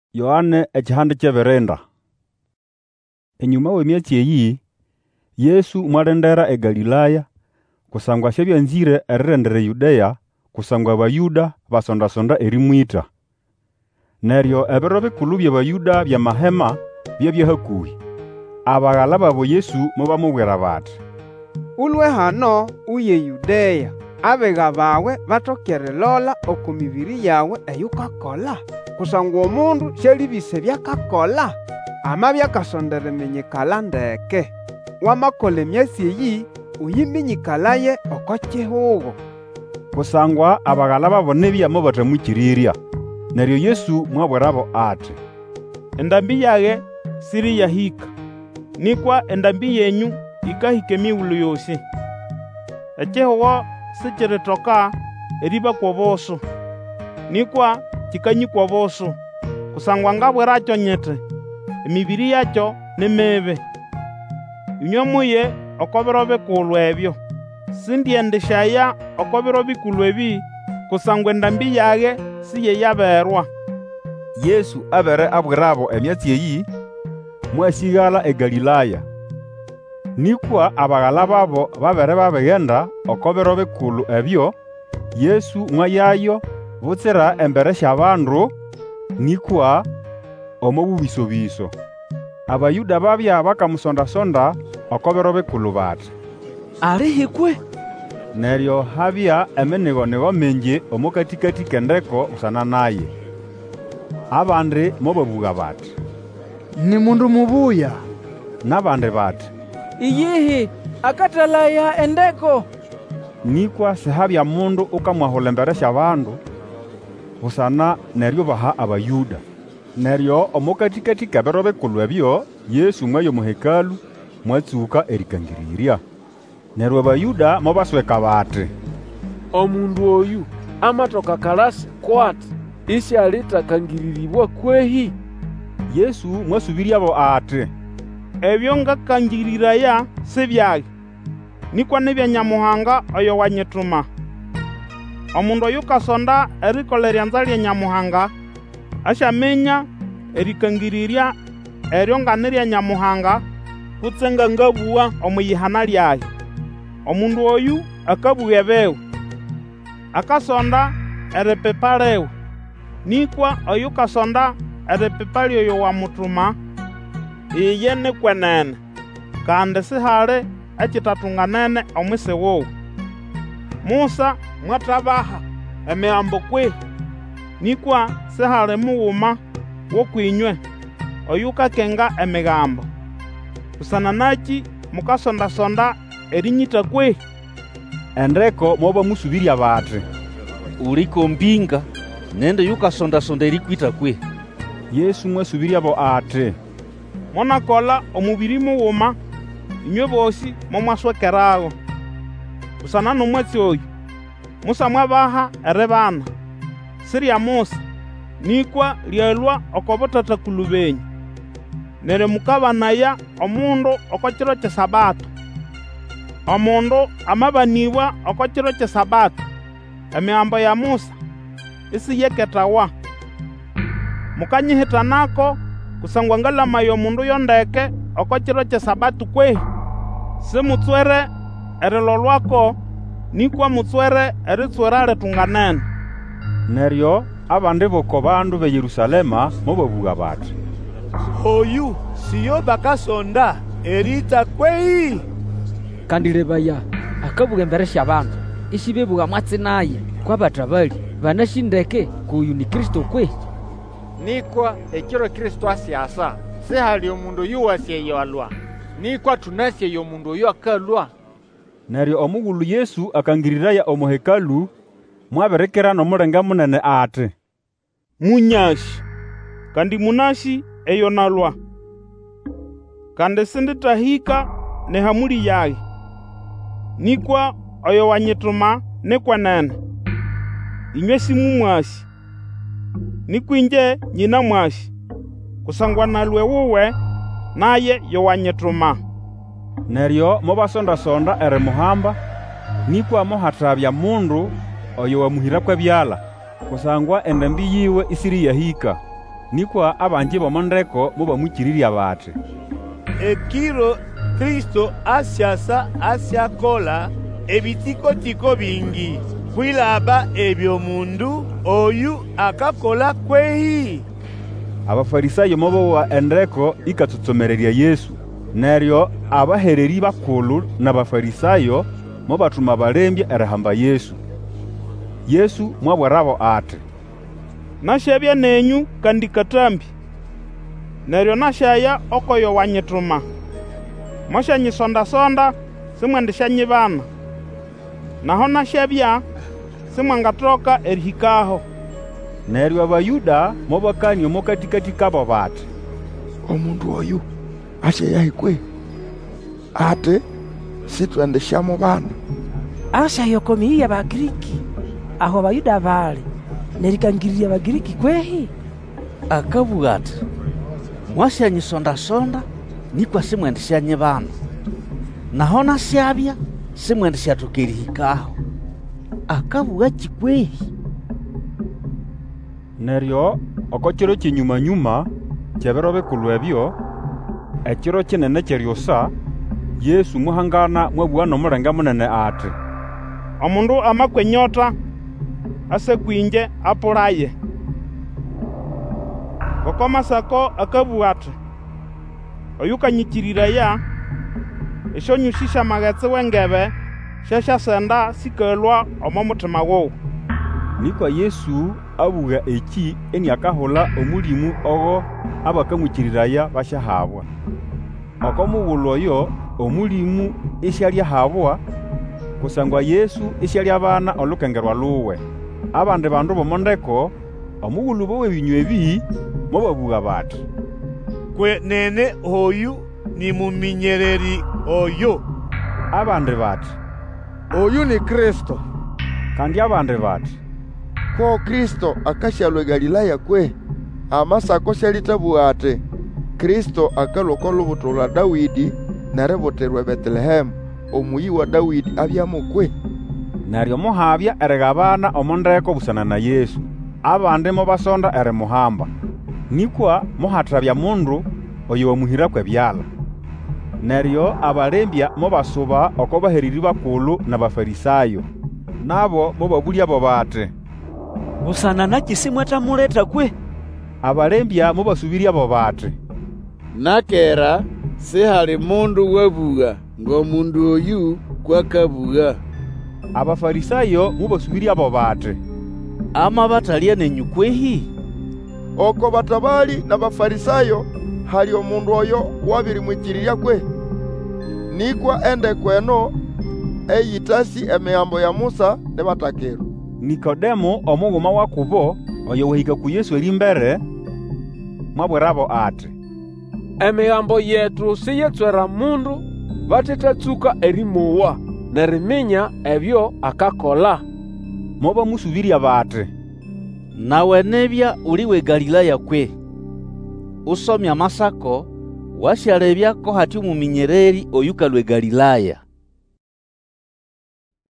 Yohane ekihande kyebirinda. Enyuma w'emyezi eyi, Yesu mwalendera eGalilaya, kusangwa syabyanzire erirendera Yudea, kusangwa Abayuda basonda-sonda erimwita. Neryo ebiro bikulu by'Abayuda by'amahema byabyahakuhi. Abaghala babo Yesu mubamubwira bati, "Ulwe hano uye Yudea, abega bawe batokere lola oku mibiri yawe eyukakola, kusangwa omundu syalibise byakakola, amabya akasondera eminyikala ndeke. Wamakola emyezi eyi uyiminyikalaye oko kihugo." Kusangwa abaghala babo nibya mubatamwikirirya. Neryo Yesu mwabwirabo ati, "Endambi yage siri yahika, nikwa endambi yenyu ikahika emighulu yosi. Ekihugo sikiritoka eribakwa obusu, nikwa kikanyikwa obusu, kusangwa ngabwirakyo nyiti, emibiri yakyo nimibi. Inywe muye oko biro bikulu ebyo. Sindyendishaya oko biro bikulu ebi, kusangwa endambi yage siyeyaberwa." Yesu abere abwirabo emyatsi eyi, mwasighala eGalilaya. Nikwa abaghala babo babere babighenda oko biro bikulu ebyo, Yesu mwayayo butsira embere sy'abandu, nikwa omo bubisobiso. Abayuda babya bakamusonda-sonda oko biro bikulu bati, "Alihikwe?" Neryo habya eminigo-nigo mingi omu katikati k'endeko busana naye. Abandi mobabuga bati, "Ni mundu mubuya." Nabandi bati, "Iyihi akatalaya endeko." nikwa sihabya mundu ukamwahula embere sy'abandu busana neryobaha Abayuda. Neryo omu katikati k'ebiro bikulu ebyo, Yesu mwaya omu hekalu mwatsuka erikangirirya. Neryo Abayuda mobasweka bati, "Omundu oyu amatoka kalasi kwati isyalitakangiririribwa kwehi?" Yesu mwasubiryabo ati, "Ebyo ngakangiriraya sibyage, nikwa nibya Nyamuhanga oyo wanyituma. Omundu oyu kasonda erikola eryanza lya Nyamuhanga, asyaminya erikangirirya eryo nganirya Nyamuhanga, kutse nga ngabuwa omuyihana lyaye. Omundu oyu akabuwa ebiwe, akasonda eripipa liwe, nikwa oyu kasonda eripipa lyoyo wamutuma, iye ni kwenene, kandi sihali ekitatunganene omwisi wuwe. Musa mwatabaha emihambo kwihi, nikwa sihali mughuma w'okwinywe oyu kakenga emigambo. Busana naki mukasonda-sonda erinyita kwihi?" Endeko mobamusubirya bati, "Uliko mpinga, nende yukasonda-sonda erikwita kwihi?" Yesu mwasubiryabo ati, "Monakola omubiri mughuma, inywe bosi momwaswekerago. Busana n'omwatsi oyu, Musa mwabaha eribana, sirya Musa, nikwa lyalwa oko butatakulu benyu. Neryo mukabanaya omundu oko kiro ky'esabato. Omundu amabanibwa oko kiro ky'esabato, emihambo ya Musa isiyeketawa. Mukanyihitanako kusangwa ngalamaya omundu yondeke oko kiro ky'esabato kwehi? Simutswere erilolwako, nikwa mutswere eritswera litunganene." Neryo abandi b'oko bandu be Yerusalema mobabuga bati, "Oyu siyo bakasonda erita kwehi?" Kandi lebaya akabuga embere sy'abandu isibebuga mwatsi naye kwabatabali banashindeke kuyu ni Kristo kwehi? Nikwa ekiro Kristo asyasa, sihali omundu oyu wasyeyalwa, nikwa tunasyeyo omundu oyu akalwa." Neryo omughulu Yesu akangiriraya omu hekalu, mwabirikira n'omulinga munene ati, "Munyasi, kandi munasi eyo nalwa, kandi sinditahika nehamuli yage, nikwa oyo wanyituma ni kwenene. Inywe simumwasi, nikwa inje nyina mwasi, kusangwa nalwe wuwe, naye yo wanyituma." Neryo mobasonda-sonda erimuhamba, nikwa mohatabya mundu oyo wamuhira kw'ebyala, kusangwa endambi yiwe isiri yahika. nikwa abanji bomondeko mubamwikirirya bati, ekiro Kristo asyasa asyakola ebitikotiko bingi kwilaba ebyo mundu oyu akakola kwehi. Abafarisayo mobo endeko ikatutsomererya Yesu, neryo abahereri bakulu n'abafarisayo mobatuma balembya erihamba Yesu. Yesu mwabwarabo ati, Nashabya nenyu kandi katambi, neryo nashaya okoyo wanyituma. Moshanyisonda-sonda simwendishanyibana, naho nashabya simwangatoka erihikaho. Neryo Abayuda mobakania omo katikati kabo bati, Omundu oyu asyayahikwe ati sitwendeshamo bana. Asyayokomiya Abagiriki aho Abayuda bali nerikangirira Abagiriki kwehi? Akabuga ati, Mwasyanyisonda-sonda nikwa simwendishanyibana, naho nasyabya simwendishatoka erihikaho. Akabuga kikwehi? Neryo okokiro kyenyuma-nyuma kyebiro bikulu ebyo, ekiro kinene kyeryosa, Yesu muhangana mwabugha n'omulenga munene ati, Omundu amakwa enyota asekwinje apulaye. Ngoko Masako akabuga ati, Oyukanyikiriraya esyonyusi amaghetse w'engebe syasyasenda sikalwa omo mutima wowu. Nikwa Yesu abugha eki eniakahula omulimu ogo abakamwikiriraya basyahabwa. Oko mughulhu oyo omulimu isyalyahabwa, kusangwa Yesu isyalyabana olukengerwa luwe. Abandi bandu bomondeko omughulhu bw'ebinywa ebi mobabugha bati, Kwenene oyu ni muminyereri oyo. Abandi bati, Oyu ni Kristo. kandi abandi bati, Ko Kristo akasyalwa Galilaya kwe? Amasako syalitabugha ati Kristo akalwa oko lubuto lwa Dawidi neributirwa Betelehemu omuyi wa Dawidi abyamo kwe? neryo muhabya erighabana omondeko busana na Yesu. Abandi mobasonda erimuhamba, nikwa muhathabya mundu oyo wamuhiraku ebyala. Neryo abalembya mobasuba oko bahereri bakulu n'abafarisayo, nabo mobabulyabo bati, Busana naki simwatamuleta kwe? Abalembya mobasubiryabo bati, Nakera sihali mundu wabugha ng'omundu oyu kwakabugha. Abafarisayo mobasubiryabo bati, Ama batalya nenyu kwehi? Oko batabali n'abafarisayo hali omundu oyo wabirimwikirirya kwe? Nikwa endeko eno eyitasi emihambo ya Musa nibatakirwa. Nikodemo omughuma wa kubo oyo wahika ku Yesu erimbere mwabwerabo ati, Emihambo yetu siyetswera mundu batitatsuka erimowa neriminya ebyo akakola. mobamusubirya bati, Nawe nebya uliwe Galilaya kwe? Usomya Amasako wasyalebya ko hati omuminyereri oyukalwe Galilaya.